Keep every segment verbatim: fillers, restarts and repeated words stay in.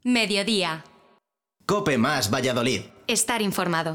Mediodía. COPE más Valladolid. Estar informado.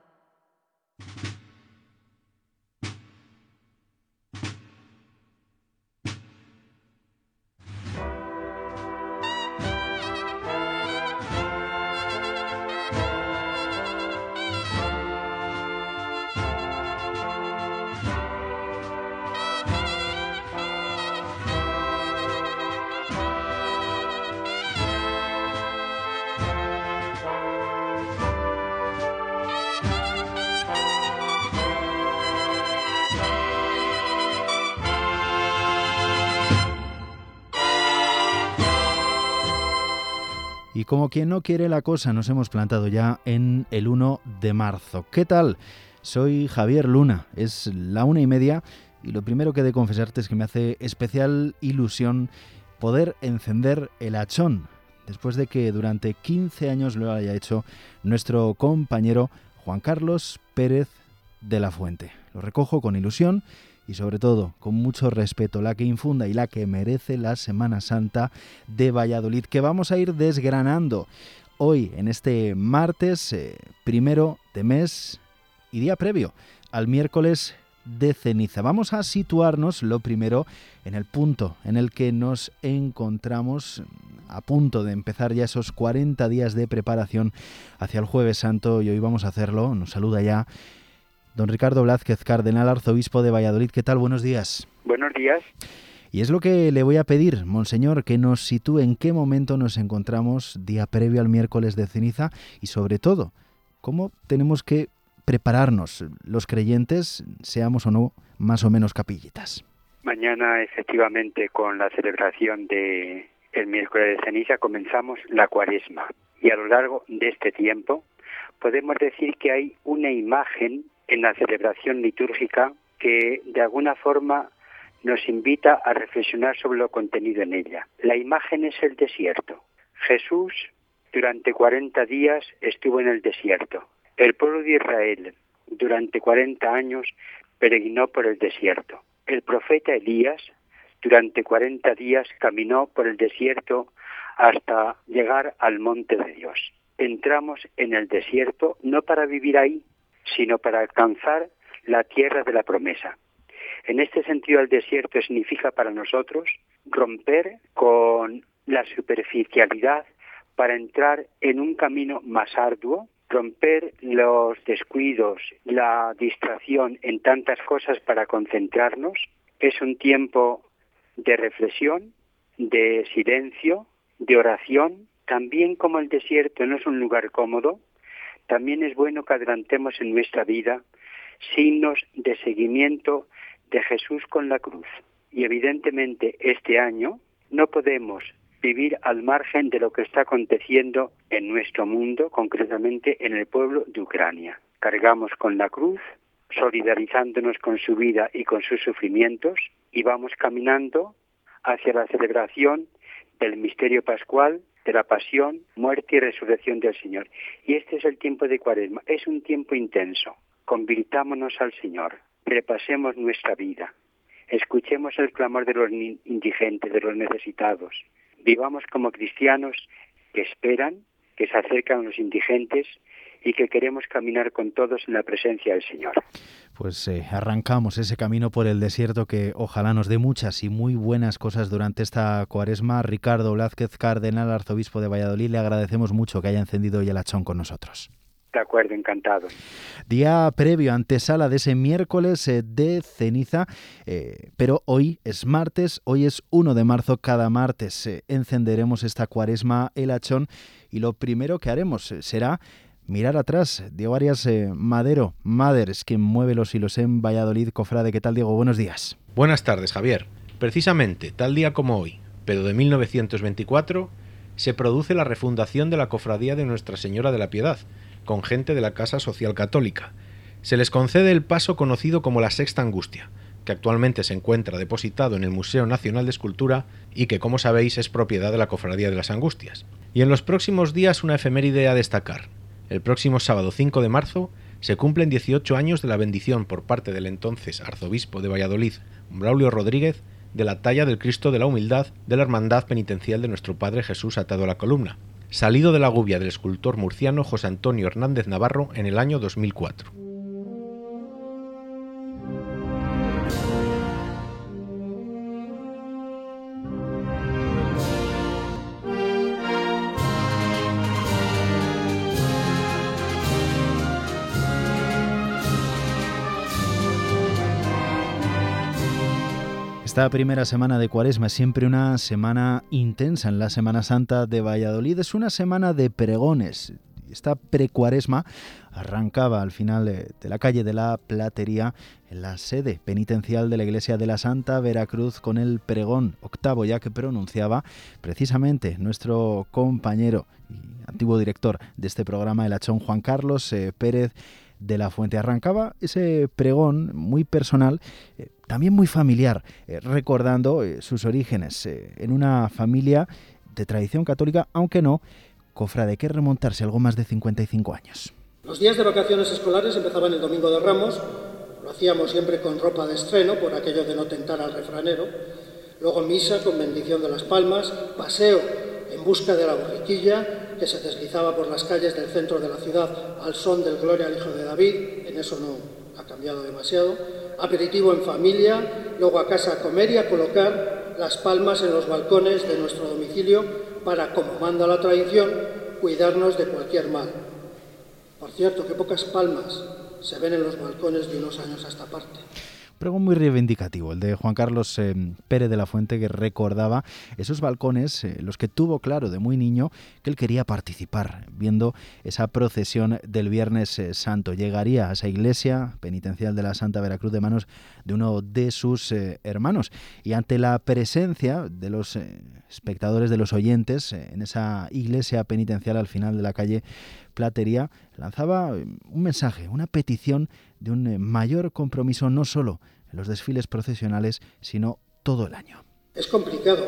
Y como quien no quiere la cosa, nos hemos plantado ya en el uno de marzo. ¿Qué tal? Soy Javier Luna, es la una y media y lo primero que he de confesarte es que me hace especial ilusión poder encender el hachón, después de que durante quince años lo haya hecho nuestro compañero Juan Carlos Pérez de la Fuente. Lo recojo con ilusión y sobre todo con mucho respeto, la que infunda y la que merece la Semana Santa de Valladolid, que vamos a ir desgranando hoy en este martes eh, primero de mes y día previo al miércoles de ceniza. Vamos a situarnos lo primero en el punto en el que nos encontramos a punto de empezar ya esos cuarenta días de preparación hacia el Jueves Santo, y hoy vamos a hacerlo. Nos saluda ya don Ricardo Blázquez, cardenal arzobispo de Valladolid. ¿Qué tal? Buenos días. Buenos días. Y es lo que le voy a pedir, monseñor, que nos sitúe en qué momento nos encontramos día previo al miércoles de ceniza y sobre todo, cómo tenemos que prepararnos los creyentes, seamos o no más o menos capillitas. Mañana, efectivamente, con la celebración de el miércoles de ceniza comenzamos la Cuaresma, y a lo largo de este tiempo podemos decir que hay una imagen en la celebración litúrgica que de alguna forma nos invita a reflexionar sobre lo contenido en ella. La imagen es el desierto. Jesús durante cuarenta días estuvo en el desierto. El pueblo de Israel durante cuarenta años peregrinó por el desierto. El profeta Elías durante cuarenta días caminó por el desierto hasta llegar al monte de Dios. Entramos en el desierto no para vivir ahí, sino para alcanzar la tierra de la promesa. En este sentido, el desierto significa para nosotros romper con la superficialidad para entrar en un camino más arduo, romper los descuidos, la distracción en tantas cosas para concentrarnos. Es un tiempo de reflexión, de silencio, de oración. También, como el desierto no es un lugar cómodo, también es bueno que adelantemos en nuestra vida signos de seguimiento de Jesús con la cruz. Y evidentemente este año no podemos vivir al margen de lo que está aconteciendo en nuestro mundo, concretamente en el pueblo de Ucrania. Cargamos con la cruz, solidarizándonos con su vida y con sus sufrimientos, y vamos caminando hacia la celebración del misterio pascual, de la pasión, muerte y resurrección del Señor. Y este es el tiempo de Cuaresma. Es un tiempo intenso. Convirtámonos al Señor. Repasemos nuestra vida. Escuchemos el clamor de los indigentes, de los necesitados. Vivamos como cristianos que esperan, que se acercan a los indigentes y que queremos caminar con todos en la presencia del Señor. Pues eh, arrancamos ese camino por el desierto que ojalá nos dé muchas y muy buenas cosas durante esta Cuaresma. Ricardo Blázquez, cardenal arzobispo de Valladolid, le agradecemos mucho que haya encendido hoy el hachón con nosotros. De acuerdo, encantado. Día previo, antesala de ese miércoles eh, de ceniza, eh, pero hoy es martes, hoy es uno de marzo, cada martes eh, encenderemos esta Cuaresma, el hachón, y lo primero que haremos eh, será mirar atrás. Diego Arias eh, Madero, Mader, es quien mueve los hilos en Valladolid. Cofrade, ¿qué tal, Diego? Buenos días. Buenas tardes, Javier. Precisamente, tal día como hoy, pero de mil novecientos veinticuatro, se produce la refundación de la Cofradía de Nuestra Señora de la Piedad, con gente de la Casa Social Católica. Se les concede el paso conocido como la Sexta Angustia, que actualmente se encuentra depositado en el Museo Nacional de Escultura y que, como sabéis, es propiedad de la Cofradía de las Angustias. Y en los próximos días una efeméride a destacar. El próximo sábado cinco de marzo se cumplen dieciocho años de la bendición por parte del entonces arzobispo de Valladolid, Braulio Rodríguez, de la talla del Cristo de la Humildad de la Hermandad Penitencial de Nuestro Padre Jesús atado a la columna. salido de la gubia del escultor murciano José Antonio Hernández Navarro en el año dos mil cuatro. Esta primera semana de Cuaresma es siempre una semana intensa en la Semana Santa de Valladolid. Es una semana de pregones. Esta precuaresma arrancaba al final de la calle de la Platería, en la sede penitencial de la Iglesia de la Santa Veracruz, con el pregón octavo ya que pronunciaba precisamente nuestro compañero y antiguo director de este programa, El Hachón, Juan Carlos eh, Pérez de la Fuente. Arrancaba ese pregón muy personal, eh, también muy familiar, eh, recordando eh, sus orígenes eh, en una familia de tradición católica, aunque no cofrade, que remontarse algo más de cincuenta y cinco años. Los días de vacaciones escolares empezaban el Domingo de Ramos, lo hacíamos siempre con ropa de estreno, por aquello de no tentar al refranero, luego misa con bendición de las palmas, paseo en busca de la borriquilla, que se deslizaba por las calles del centro de la ciudad al son del Gloria al Hijo de David, en eso no ha cambiado demasiado, aperitivo en familia, luego a casa a comer y a colocar las palmas en los balcones de nuestro domicilio para, como manda la tradición, cuidarnos de cualquier mal. Por cierto, que pocas palmas se ven en los balcones de unos años a esta parte. Pregón muy reivindicativo, el de Juan Carlos eh, Pérez de la Fuente, que recordaba esos balcones, eh, los que tuvo claro de muy niño que él quería participar, viendo esa procesión del Viernes eh, Santo. Llegaría a esa iglesia penitencial de la Santa Veracruz de manos de uno de sus eh, hermanos, y ante la presencia de los eh, espectadores, de los oyentes, eh, en esa iglesia penitencial al final de la calle Platería, lanzaba un mensaje, una petición de un mayor compromiso, no solo en los desfiles procesionales, sino todo el año. Es complicado,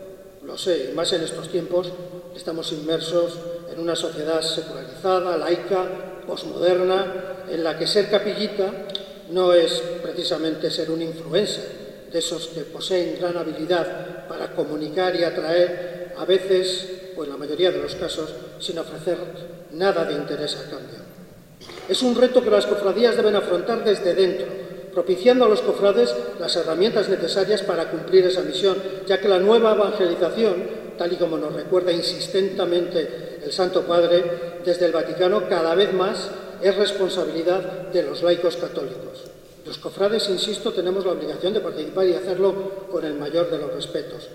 lo sé, y más en estos tiempos estamos inmersos en una sociedad secularizada, laica, posmoderna, en la que ser capillita no es precisamente ser un influencer, de esos que poseen gran habilidad para comunicar y atraer, a veces, o en la mayoría de los casos, sin ofrecer nada de interés a cambio. Es un reto que las cofradías deben afrontar desde dentro, propiciando a los cofrades las herramientas necesarias para cumplir esa misión, ya que la nueva evangelización, tal y como nos recuerda insistentemente el Santo Padre desde el Vaticano, cada vez más es responsabilidad de los laicos católicos. Los cofrades, insisto, tenemos la obligación de participar y hacerlo con el mayor de los respetos.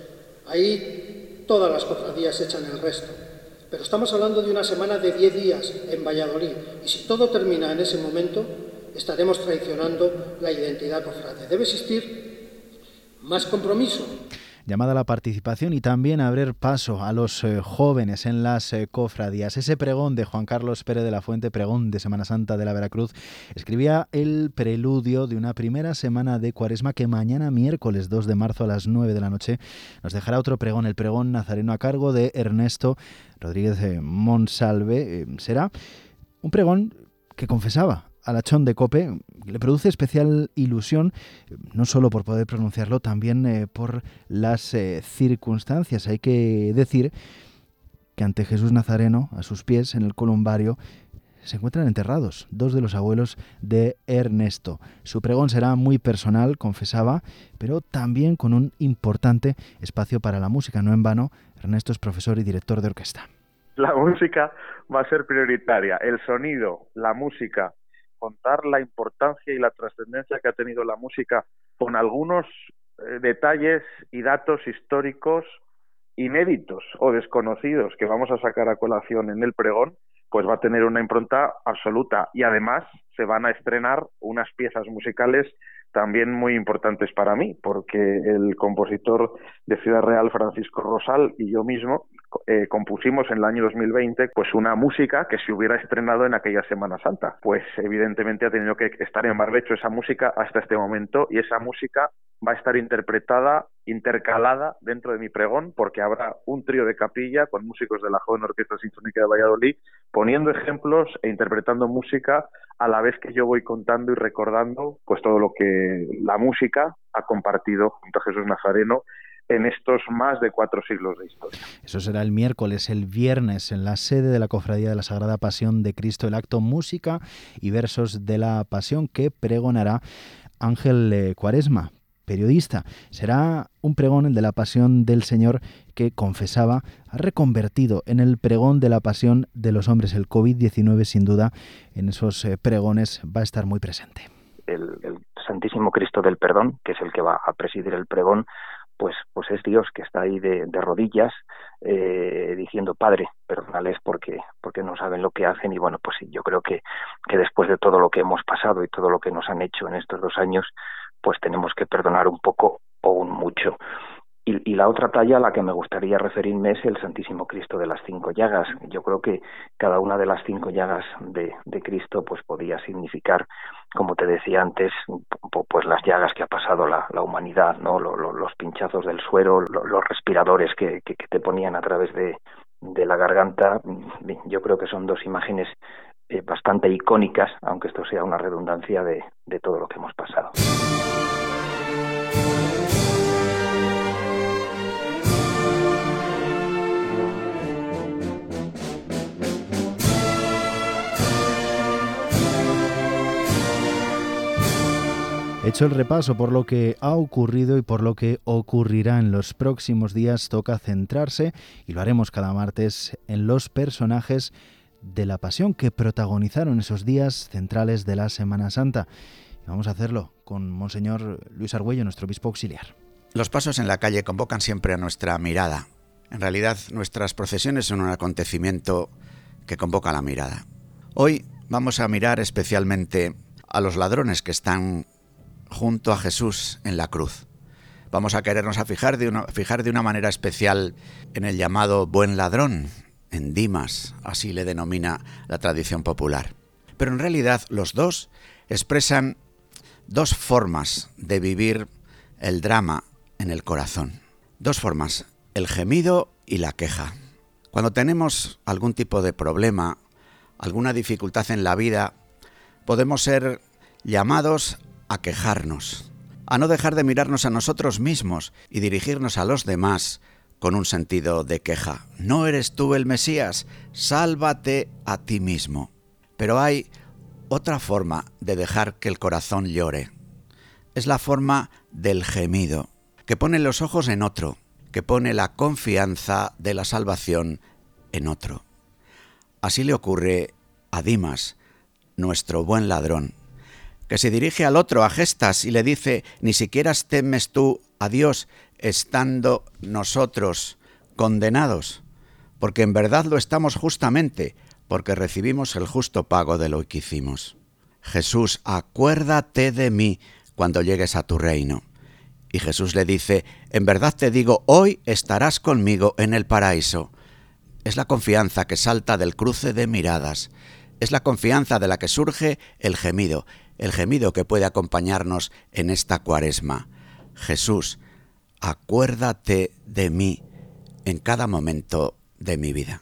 Ahí todas las cofradías echan el resto. Pero estamos hablando de una semana de diez días en Valladolid, y si todo termina en ese momento, estaremos traicionando la identidad cofrade. Debe existir más compromiso. Llamada a la participación y también a abrir paso a los eh, jóvenes en las eh, cofradías. Ese pregón de Juan Carlos Pérez de la Fuente, pregón de Semana Santa de la Veracruz, escribía el preludio de una primera semana de Cuaresma que mañana, miércoles dos de marzo a las nueve de la noche, nos dejará otro pregón, el pregón nazareno a cargo de Ernesto Rodríguez eh, Monsalve. Eh, será un pregón que confesaba al Hachón de Cope, le produce especial ilusión, no solo por poder pronunciarlo, también eh, por las eh, circunstancias. Hay que decir que ante Jesús Nazareno, a sus pies, en el columbario, se encuentran enterrados dos de los abuelos de Ernesto. Su pregón será muy personal, confesaba, pero también con un importante espacio para la música. No en vano, Ernesto es profesor y director de orquesta. La música va a ser prioritaria, el sonido, la música, contar la importancia y la trascendencia que ha tenido la música con algunos eh, detalles y datos históricos inéditos o desconocidos que vamos a sacar a colación en el pregón, pues va a tener una impronta absoluta, y además se van a estrenar unas piezas musicales también muy importantes para mí, porque el compositor de Ciudad Real, Francisco Rosal, y yo mismo eh, compusimos en el año dos mil veinte pues una música que se hubiera estrenado en aquella Semana Santa. Pues evidentemente ha tenido que estar en barbecho esa música hasta este momento, y esa música va a estar interpretada, intercalada dentro de mi pregón, porque habrá un trío de capilla con músicos de la Joven Orquesta Sinfónica de Valladolid poniendo ejemplos e interpretando música a la vez que yo voy contando y recordando pues todo lo que la música ha compartido junto a Jesús Nazareno en estos más de cuatro siglos de historia. Eso será el miércoles. El viernes, en la sede de la Cofradía de la Sagrada Pasión de Cristo, el acto Música y Versos de la Pasión que pregonará Ángel eh, Cuaresma, periodista. Será un pregón, el de la Pasión del Señor, que confesaba ha reconvertido en el pregón de la pasión de los hombres. El covid diecinueve, sin duda, en esos eh, pregones va a estar muy presente. El, el Santísimo Cristo del Perdón, que es el que va a presidir el pregón, pues pues es Dios que está ahí de, de rodillas eh, diciendo: Padre, perdónales porque porque no saben lo que hacen. Y bueno, pues sí, yo creo que, que después de todo lo que hemos pasado y todo lo que nos han hecho en estos dos años, pues tenemos que perdonar un poco o un mucho. Y, y la otra talla a la que me gustaría referirme es el Santísimo Cristo de las Cinco Llagas. Yo creo que cada una de las cinco llagas de, de Cristo pues podía significar, como te decía antes, pues las llagas que ha pasado la, la humanidad, ¿no? Lo, lo, los pinchazos del suero, lo, los respiradores que, que, que te ponían a través de, de la garganta. Yo creo que son dos imágenes eh, bastante icónicas, aunque esto sea una redundancia de, de todo lo que hemos pasado. Hecho el repaso por lo que ha ocurrido y por lo que ocurrirá en los próximos días, toca centrarse, y lo haremos cada martes, en los personajes de la Pasión que protagonizaron esos días centrales de la Semana Santa. Y vamos a hacerlo con Monseñor Luis Argüello, nuestro obispo auxiliar. Los pasos en la calle convocan siempre a nuestra mirada. En realidad, nuestras procesiones son un acontecimiento que convoca la mirada. Hoy vamos a mirar especialmente a los ladrones que están junto a Jesús en la cruz. Vamos a querernos a fijar de una, fijar de una manera especial en el llamado buen ladrón, en Dimas, así le denomina la tradición popular. Pero en realidad los dos expresan dos formas de vivir el drama en el corazón. Dos formas, el gemido y la queja. Cuando tenemos algún tipo de problema, alguna dificultad en la vida, podemos ser llamados a quejarnos, a no dejar de mirarnos a nosotros mismos y dirigirnos a los demás con un sentido de queja. No eres tú el Mesías, sálvate a ti mismo. Pero hay otra forma de dejar que el corazón llore. Es la forma del gemido, que pone los ojos en otro, que pone la confianza de la salvación en otro. Así le ocurre a Dimas, nuestro buen ladrón, que se dirige al otro a gestas y le dice: ni siquiera temes tú a Dios estando nosotros condenados, porque en verdad lo estamos justamente, porque recibimos el justo pago de lo que hicimos. Jesús, acuérdate de mí cuando llegues a tu reino. Y Jesús le dice: en verdad te digo, hoy estarás conmigo en el paraíso. Es la confianza que salta del cruce de miradas. Es la confianza de la que surge el gemido, el gemido que puede acompañarnos en esta Cuaresma. Jesús, acuérdate de mí en cada momento de mi vida.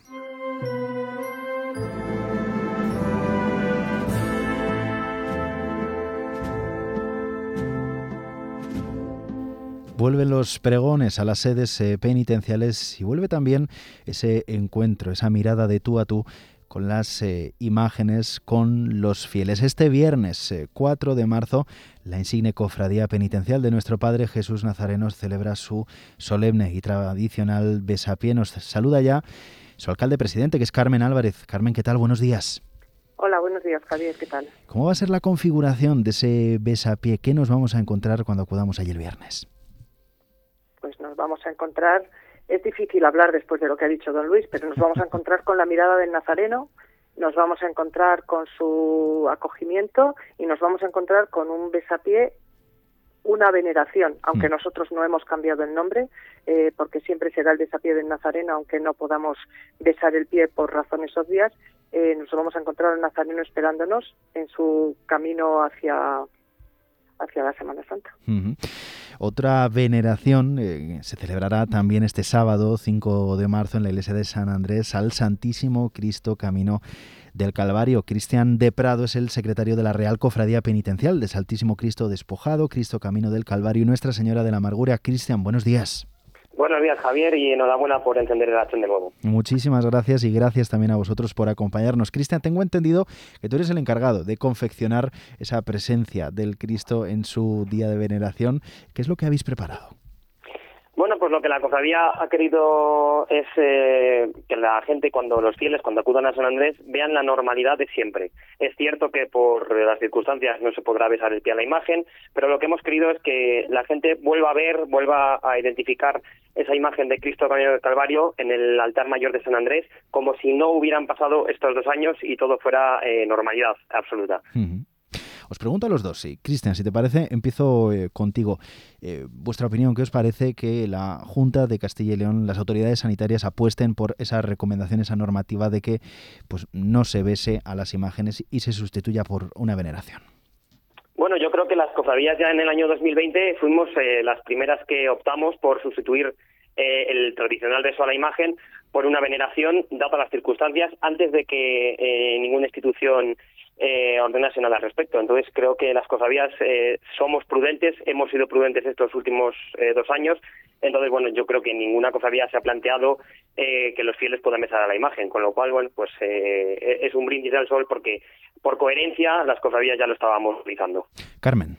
Vuelven los pregones a las sedes eh, penitenciales y vuelve también ese encuentro, esa mirada de tú a tú con las eh, imágenes, con los fieles. Este viernes eh, cuatro de marzo, la insigne cofradía penitencial de nuestro Padre Jesús Nazareno celebra su solemne y tradicional besapié. Nos saluda ya su alcalde presidente, que es Carmen Álvarez. Carmen, ¿qué tal? Buenos días. Hola, buenos días, Javier, ¿qué tal? ¿Cómo va a ser la configuración de ese besapié? ¿Qué nos vamos a encontrar cuando acudamos allí el viernes? Pues nos vamos a encontrar... Es difícil hablar después de lo que ha dicho don Luis, pero nos vamos a encontrar con la mirada del Nazareno, nos vamos a encontrar con su acogimiento y nos vamos a encontrar con un besapié, una veneración, aunque mm. nosotros no hemos cambiado el nombre, eh, porque siempre será el besapié del Nazareno, aunque no podamos besar el pie por razones obvias, eh, nos vamos a encontrar al Nazareno esperándonos en su camino hacia... hacia la Semana Santa. Uh-huh. Otra veneración eh, se celebrará también este sábado, cinco de marzo, en la iglesia de San Andrés, al Santísimo Cristo Camino del Calvario. Cristian de Prado es el secretario de la Real Cofradía Penitencial de Santísimo Cristo Despojado, Cristo Camino del Calvario y Nuestra Señora de la Amargura. Cristian, buenos días. Buenos días, Javier, y enhorabuena por encender el hachón de nuevo. Muchísimas gracias y gracias también a vosotros por acompañarnos. Cristian, tengo entendido que tú eres el encargado de confeccionar esa presencia del Cristo en su día de veneración. ¿Qué es lo que habéis preparado? Bueno, pues lo que la cofradía ha querido es eh, que la gente, cuando los fieles, cuando acudan a San Andrés, vean la normalidad de siempre. Es cierto que por las circunstancias no se podrá besar el pie a la imagen, pero lo que hemos querido es que la gente vuelva a ver, vuelva a identificar esa imagen de Cristo Camino del Calvario en el altar mayor de San Andrés, como si no hubieran pasado estos dos años y todo fuera eh, normalidad absoluta. Uh-huh. Os pregunto a los dos, sí. Cristian, si te parece, empiezo eh, contigo. Eh, vuestra opinión, ¿qué os parece que la Junta de Castilla y León, las autoridades sanitarias apuesten por esa recomendación, esa normativa de que pues no se bese a las imágenes y se sustituya por una veneración? Bueno, yo creo que las cofradías ya en el año dos mil veinte fuimos eh, las primeras que optamos por sustituir eh, el tradicional beso a la imagen por una veneración, dadas las circunstancias, antes de que eh, ninguna institución Eh, ordenase nada al respecto. Entonces creo que las cofradías eh, somos prudentes, hemos sido prudentes estos últimos eh, dos años. Entonces, bueno, yo creo que ninguna cofradía se ha planteado eh, que los fieles puedan besar a la imagen, con lo cual, bueno, pues eh, es un brindis al sol porque por coherencia las cofradías ya lo estábamos utilizando. Carmen.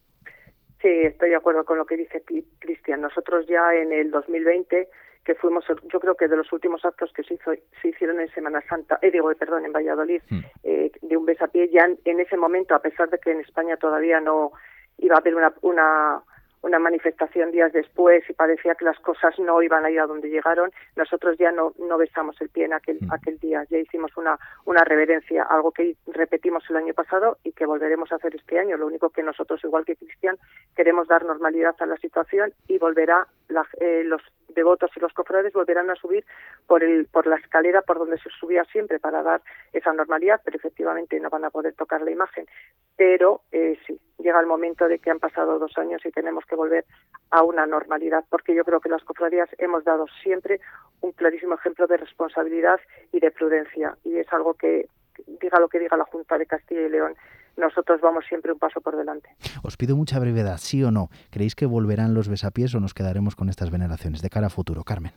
Sí, estoy de acuerdo con lo que dice Cristian. Nosotros ya en el dos mil veinte, que fuimos, yo creo que de los últimos actos que se hizo se hicieron en Semana Santa, eh, digo, perdón, en Valladolid, mm. eh, de un besapié, ya en, en ese momento, a pesar de que en España todavía no iba a haber una, una una manifestación días después y parecía que las cosas no iban a ir a donde llegaron, nosotros ya no no besamos el pie en aquel mm. aquel día, ya hicimos una una reverencia, algo que repetimos el año pasado y que volveremos a hacer este año. Lo único que nosotros, igual que Cristian, queremos dar normalidad a la situación y volverá la, eh, los devotos y los cofrades volverán a subir por el por la escalera por donde se subía siempre para dar esa normalidad, pero efectivamente no van a poder tocar la imagen. Pero eh, sí, llega el momento de que han pasado dos años y tenemos que volver a una normalidad, porque yo creo que las cofradías hemos dado siempre un clarísimo ejemplo de responsabilidad y de prudencia, y es algo que, diga lo que diga la Junta de Castilla y León, nosotros vamos siempre un paso por delante. Os pido mucha brevedad, ¿sí o no? ¿Creéis que volverán los besapiés o nos quedaremos con estas veneraciones de cara a futuro? Carmen.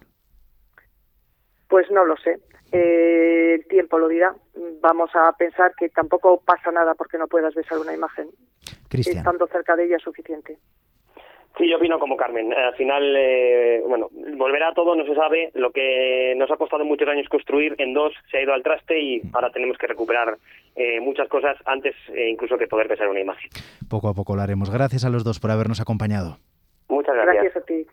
Pues no lo sé. Eh, el tiempo lo dirá. Vamos a pensar que tampoco pasa nada porque no puedas besar una imagen. Cristian. Estando cerca de ella es suficiente. Sí, yo opino como Carmen. Al final, eh, bueno, volverá todo, no se sabe. Lo que nos ha costado muchos años construir, en dos se ha ido al traste y ahora tenemos que recuperar eh, muchas cosas antes eh, incluso que poder besar una imagen. Poco a poco lo haremos. Gracias a los dos por habernos acompañado. Muchas gracias. Gracias a ti.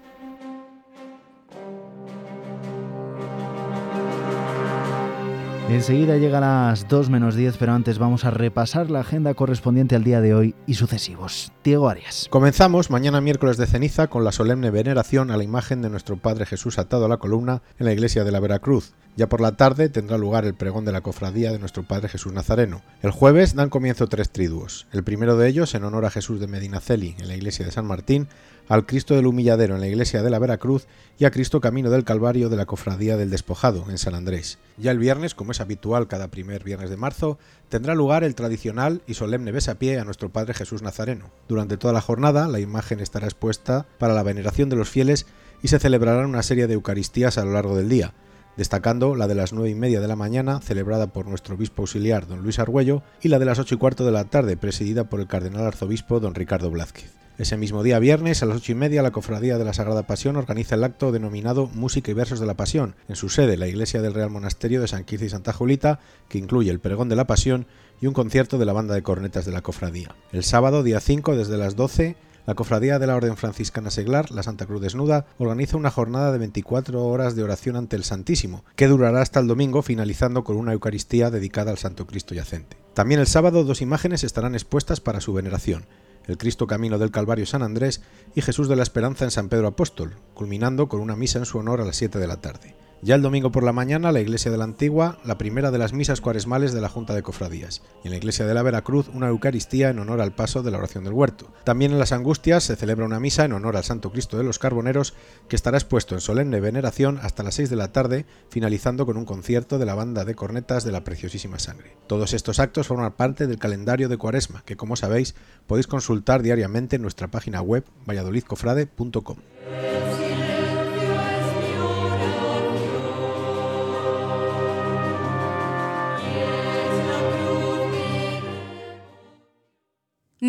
Enseguida llega a las dos menos diez, pero antes vamos a repasar la agenda correspondiente al día de hoy y sucesivos. Diego Arias. Comenzamos mañana miércoles de ceniza con la solemne veneración a la imagen de nuestro Padre Jesús atado a la columna en la iglesia de la Veracruz. Ya por la tarde tendrá lugar el pregón de la cofradía de nuestro Padre Jesús Nazareno. El jueves dan comienzo tres triduos. El primero de ellos en honor a Jesús de Medinaceli en la iglesia de San Martín, al Cristo del Humilladero en la iglesia de la Veracruz y a Cristo Camino del Calvario de la Cofradía del Despojado en San Andrés. Ya el viernes, como es habitual cada primer viernes de marzo, tendrá lugar el tradicional y solemne besapié a nuestro Padre Jesús Nazareno. Durante toda la jornada la imagen estará expuesta para la veneración de los fieles y se celebrarán una serie de eucaristías a lo largo del día, destacando la de las nueve y media de la mañana, celebrada por nuestro obispo auxiliar don Luis Argüello, y la de las ocho y cuarto de la tarde, presidida por el cardenal arzobispo don Ricardo Blázquez. Ese mismo día viernes, a las ocho y media, la Cofradía de la Sagrada Pasión organiza el acto denominado Música y Versos de la Pasión, en su sede, la iglesia del Real Monasterio de San Quirce y Santa Julita, que incluye el pregón de la Pasión y un concierto de la banda de cornetas de la cofradía. El sábado, día cinco, desde las doce, la Cofradía de la Orden Franciscana Seglar, la Santa Cruz Desnuda, organiza una jornada de veinticuatro horas de oración ante el Santísimo, que durará hasta el domingo, finalizando con una Eucaristía dedicada al Santo Cristo yacente. También el sábado dos imágenes estarán expuestas para su veneración: el Cristo Camino del Calvario San Andrés y Jesús de la Esperanza en San Pedro Apóstol, culminando con una misa en su honor a las siete de la tarde. Ya el domingo por la mañana, la iglesia de la Antigua, la primera de las misas cuaresmales de la Junta de Cofradías, y en la iglesia de la Veracruz una Eucaristía en honor al paso de la oración del huerto. También en las Angustias se celebra una misa en honor al Santo Cristo de los Carboneros, que estará expuesto en solemne veneración hasta las seis de la tarde, finalizando con un concierto de la banda de cornetas de la Preciosísima Sangre. Todos estos actos forman parte del calendario de Cuaresma, que como sabéis podéis consultar diariamente en nuestra página web valladolid cofrade punto com.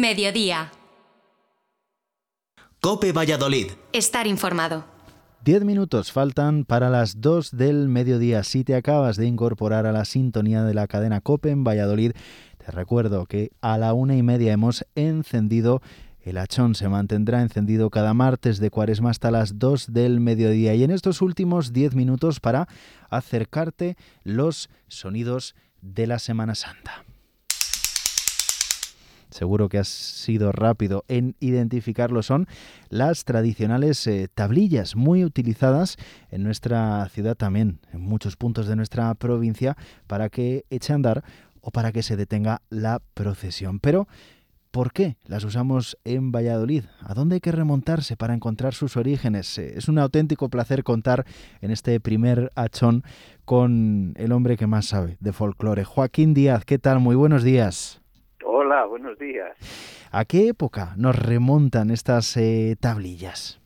Mediodía. COPE Valladolid. Estar informado. Diez minutos faltan para las dos del mediodía. Si te acabas de incorporar a la sintonía de la cadena COPE en Valladolid, te recuerdo que a la una y media hemos encendido el hachón. Se mantendrá encendido cada martes de Cuaresma hasta las dos del mediodía. Y en estos últimos diez minutos para acercarte los sonidos de la Semana Santa. Seguro que has sido rápido en identificarlo. Son las tradicionales eh, tablillas muy utilizadas en nuestra ciudad también, en muchos puntos de nuestra provincia, para que eche a andar o para que se detenga la procesión. Pero, ¿por qué las usamos en Valladolid? ¿A dónde hay que remontarse para encontrar sus orígenes? Eh, es un auténtico placer contar en este primer hachón con el hombre que más sabe de folclore. Joaquín Díaz, ¿qué tal? Muy buenos días. Hola, buenos días. ¿A qué época nos remontan estas eh, tablillas?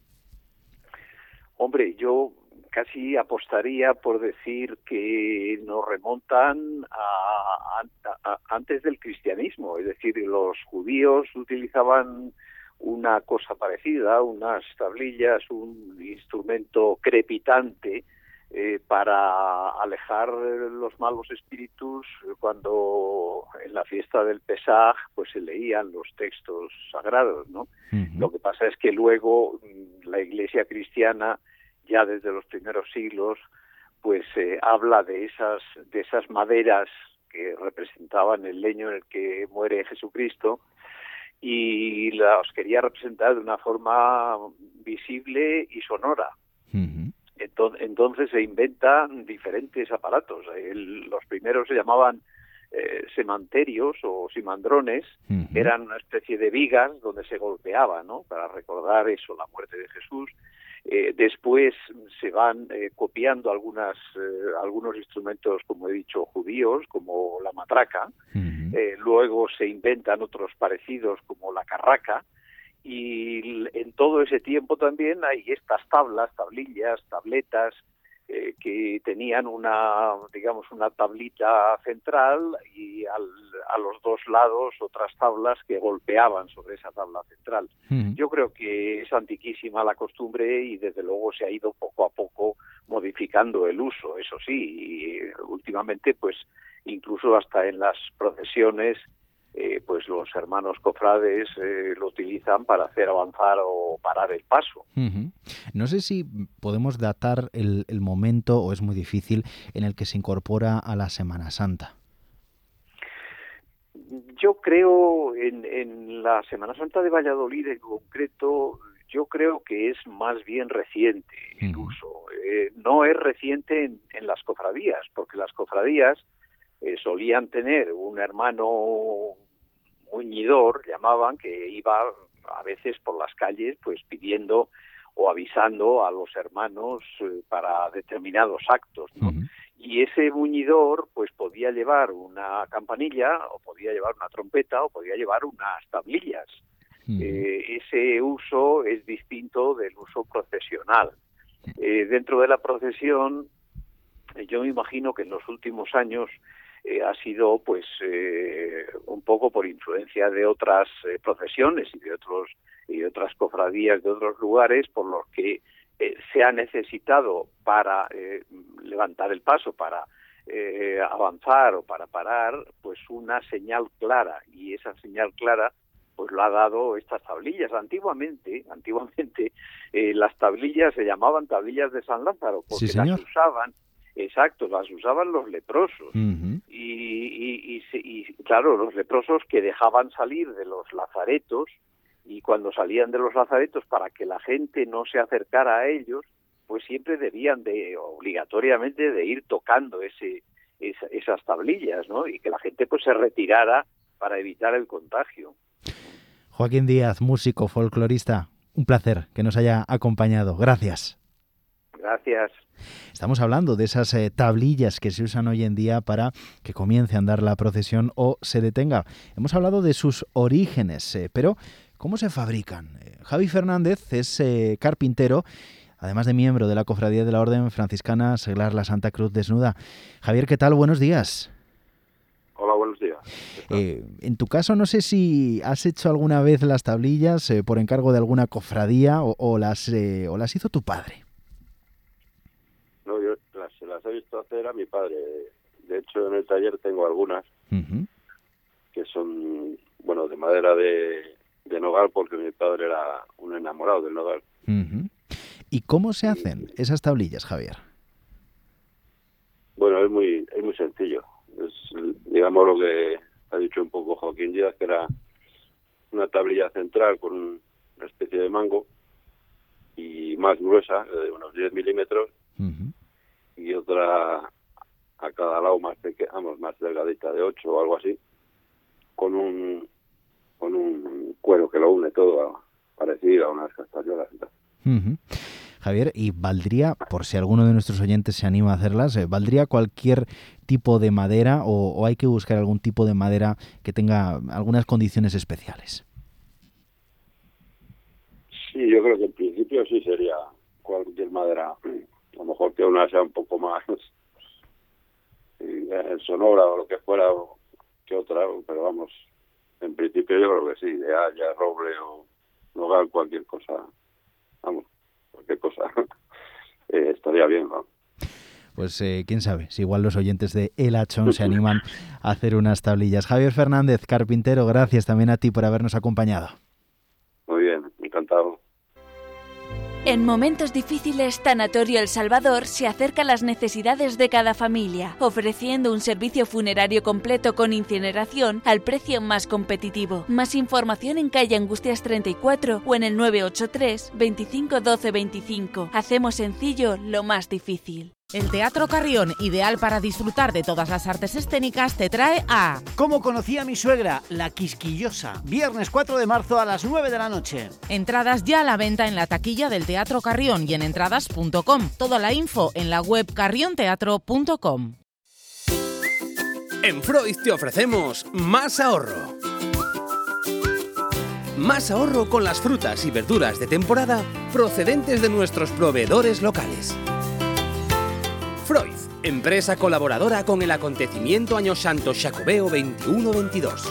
Hombre, yo casi apostaría por decir que nos remontan a, a, a, antes del cristianismo. Es decir, los judíos utilizaban una cosa parecida, unas tablillas, un instrumento crepitante, Eh, para alejar los malos espíritus cuando en la fiesta del Pesaj pues se leían los textos sagrados, ¿no? Uh-huh. Lo que pasa es que luego la Iglesia cristiana ya desde los primeros siglos pues eh, habla de esas de esas maderas que representaban el leño en el que muere Jesucristo y las quería representar de una forma visible y sonora. Uh-huh. Entonces se inventan diferentes aparatos. El, los primeros se llamaban eh, semanterios o simandrones, uh-huh. Eran una especie de vigas donde se golpeaba, ¿no? Para recordar eso, la muerte de Jesús. Eh, después se van eh, copiando algunas eh, algunos instrumentos, como he dicho, judíos, como la matraca. Uh-huh. Eh, luego se inventan otros parecidos, como la carraca. Y en todo ese tiempo también hay estas tablas, tablillas, tabletas, eh, que tenían una, digamos, una tablita central y al, a los dos lados otras tablas que golpeaban sobre esa tabla central. Uh-huh. Yo creo que es antiquísima la costumbre y desde luego se ha ido poco a poco modificando el uso, eso sí, y últimamente pues incluso hasta en las procesiones Eh, pues los hermanos cofrades eh, lo utilizan para hacer avanzar o parar el paso. Uh-huh. No sé si podemos datar el, el momento, o es muy difícil, en el que se incorpora a la Semana Santa. Yo creo en, en la Semana Santa de Valladolid en concreto, yo creo que es más bien reciente el uh-huh. uso. Eh, no es reciente en, en las cofradías, porque las cofradías Eh, solían tener un hermano muñidor, llamaban, que iba a veces por las calles pues pidiendo o avisando a los hermanos eh, para determinados actos, ¿no? Uh-huh. Y ese muñidor pues podía llevar una campanilla o podía llevar una trompeta o podía llevar unas tablillas. Uh-huh. Eh, ese uso es distinto del uso procesional. Eh, dentro de la procesión, eh, yo me imagino que en los últimos años Eh, ha sido pues eh, un poco por influencia de otras eh, procesiones y de otros y de otras cofradías de otros lugares por los que eh, se ha necesitado para eh, levantar el paso, para eh, avanzar o para parar, pues una señal clara, y esa señal clara pues lo ha dado estas tablillas. Antiguamente, antiguamente eh, las tablillas se llamaban tablillas de San Lázaro porque sí, las usaban. Exacto, las usaban los leprosos. Uh-huh. Y, y, y, y, claro, los leprosos que dejaban salir de los lazaretos, y cuando salían de los lazaretos para que la gente no se acercara a ellos, pues siempre debían de, obligatoriamente, de ir tocando ese, esa, esas tablillas, ¿no? Y que la gente pues se retirara para evitar el contagio. Joaquín Díaz, músico, folclorista, un placer que nos haya acompañado. Gracias. Gracias. Estamos hablando de esas eh, tablillas que se usan hoy en día para que comience a andar la procesión o se detenga. Hemos hablado de sus orígenes, eh, pero ¿cómo se fabrican? Eh, Javi Fernández es eh, carpintero, además de miembro de la Cofradía de la Orden Franciscana Seglar la Santa Cruz Desnuda. Javier, ¿qué tal? Buenos días. Hola, buenos días. Eh, en tu caso, no sé si has hecho alguna vez las tablillas eh, por encargo de alguna cofradía o, o, las, eh, o las hizo tu padre. No, yo las, las he visto hacer a mi padre. De hecho, en el taller tengo algunas uh-huh. que son, bueno, de madera de, de nogal, porque mi padre era un enamorado del nogal. Uh-huh. ¿Y cómo se hacen esas tablillas, Javier? Bueno, es muy es muy sencillo. Es, digamos, lo que ha dicho un poco Joaquín Díaz, que era una tablilla central con una especie de mango y más gruesa, de unos diez milímetros, uh-huh. y otra a cada lado más pequeña, vamos, más delgadita, de ocho o algo así, con un con un cuero que lo une todo, a, parecido a unas castañuelas y tal. Uh-huh. Javier, ¿y valdría, por si alguno de nuestros oyentes se anima a hacerlas, eh, valdría cualquier tipo de madera o, o hay que buscar algún tipo de madera que tenga algunas condiciones especiales? Sí, yo creo que en principio sí sería cualquier madera. A lo mejor que una sea un poco más eh, sonora o lo que fuera o que otra, pero vamos, en principio yo creo que sí, de haya, roble o nogal, cualquier cosa, vamos, cualquier cosa eh, estaría bien, ¿no? Pues eh, quién sabe, si igual los oyentes de El Hachón se animan a hacer unas tablillas. Javier Fernández, carpintero, gracias también a ti por habernos acompañado. Muy bien, encantado. En momentos difíciles, Tanatorio El Salvador se acerca a las necesidades de cada familia, ofreciendo un servicio funerario completo con incineración al precio más competitivo. Más información en calle Angustias treinta y cuatro o en el nueve ocho tres, veinticinco doce veinticinco. Hacemos sencillo lo más difícil. El Teatro Carrión, ideal para disfrutar de todas las artes escénicas, te trae a... ¿Cómo conocí a mi suegra? La Quisquillosa. Viernes cuatro de marzo a las nueve de la noche. Entradas ya a la venta en la taquilla del Teatro Carrión y en entradas punto com. Toda la info en la web carrión teatro punto com. En Freud te ofrecemos más ahorro. Más ahorro con las frutas y verduras de temporada procedentes de nuestros proveedores locales. Freud, empresa colaboradora con el acontecimiento Año Santo Xacobeo veintiuno veintidós.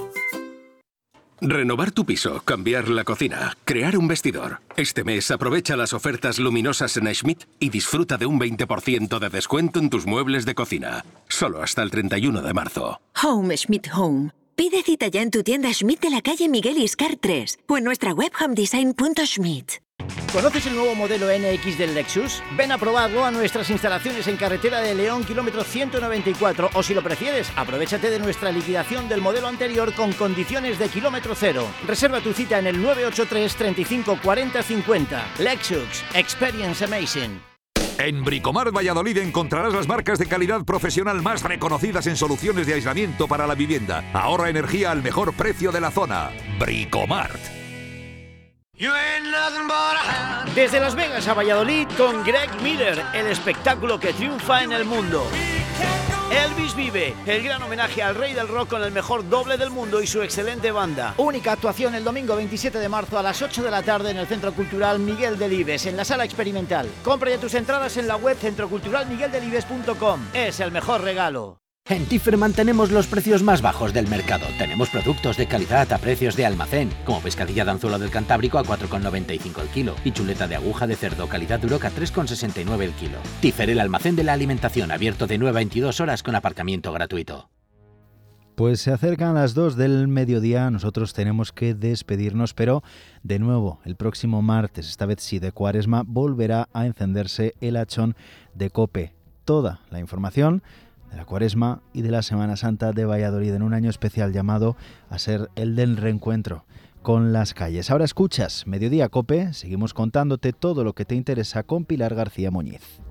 Renovar tu piso, cambiar la cocina, crear un vestidor. Este mes aprovecha las ofertas luminosas en Schmidt y disfruta de un veinte por ciento de descuento en tus muebles de cocina. Solo hasta el treinta y uno de marzo. Home Schmidt Home. Pide cita ya en tu tienda Schmidt de la calle Miguel Iscar tres o en nuestra web homedesign punto schmidt. ¿Conoces el nuevo modelo N X del Lexus? Ven a probarlo a nuestras instalaciones en Carretera de León, kilómetro ciento noventa y cuatro, o si lo prefieres, aprovéchate de nuestra liquidación del modelo anterior con condiciones de kilómetro cero. Reserva tu cita en el nueve ocho tres, treinta y cinco, cuarenta, cincuenta. Lexus. Experience amazing. En Bricomart Valladolid encontrarás las marcas de calidad profesional más reconocidas en soluciones de aislamiento para la vivienda. Ahorra energía al mejor precio de la zona. Bricomart. Desde Las Vegas a Valladolid con Greg Miller, el espectáculo que triunfa en el mundo. Elvis vive, el gran homenaje al rey del rock con el mejor doble del mundo y su excelente banda. Única actuación el domingo veintisiete de marzo a las ocho de la tarde en el Centro Cultural Miguel Delibes, en la Sala Experimental. Compra ya tus entradas en la web centro cultural miguel delibes punto com. Es el mejor regalo. En Tiferman tenemos los precios más bajos del mercado. Tenemos productos de calidad a precios de almacén, como pescadilla de anzuelo del Cantábrico a cuatro con noventa y cinco el kilo y chuleta de aguja de cerdo calidad Duroc a tres con sesenta y nueve el kilo. Tifer, el almacén de la alimentación, abierto de nueve a veintidós horas con aparcamiento gratuito. Pues se acercan las dos del mediodía, nosotros tenemos que despedirnos, pero de nuevo, el próximo martes, esta vez sí de Cuaresma, volverá a encenderse el hachón de COPE. Toda la información de la Cuaresma y de la Semana Santa de Valladolid en un año especial llamado a ser el del reencuentro con las calles. Ahora escuchas Mediodía COPE, seguimos contándote todo lo que te interesa con Pilar García Muñiz.